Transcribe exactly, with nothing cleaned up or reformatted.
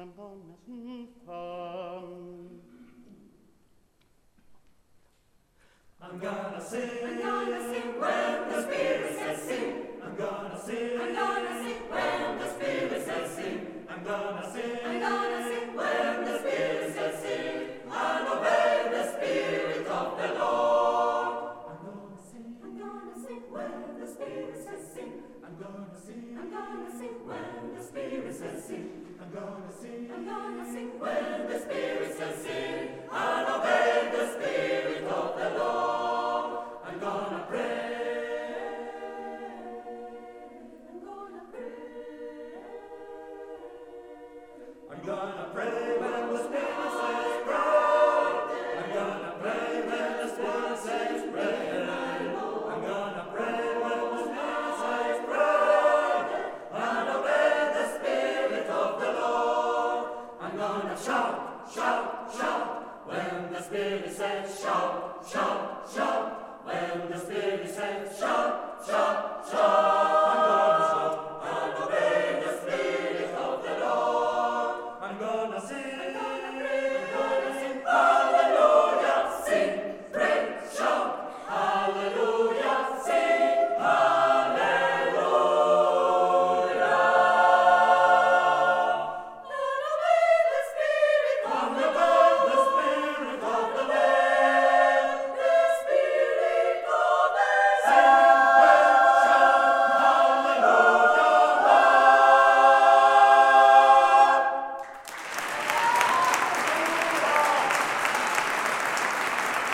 I'm gonna sing fun. I'm gonna sing, I'm gonna sing when the Spirit says sing. I'm gonna sing, I'm gonna sing when the Spirit says sing. I'm gonna sing, I'm gonna sing when the Spirit says sing. And obey the Spirit of the Lord. I'm gonna sing, I'm gonna sing when the Spirit says sing. I'm gonna sing, I'm gonna sing when the Spirit says sing. I'm gonna sing, I'm gonna sing when the Spirit says sing. And obey the Spirit of the Lord. I'm gonna pray, I'm gonna pray. I'm gonna pray when the Spirit says pray. I'm gonna pray when the Spirit says pray. I'm gonna pray when the Spirit says pray. And obey the Spirit of the Lord. I'm gonna shout, shout, shout when the Spirit says shout, shout.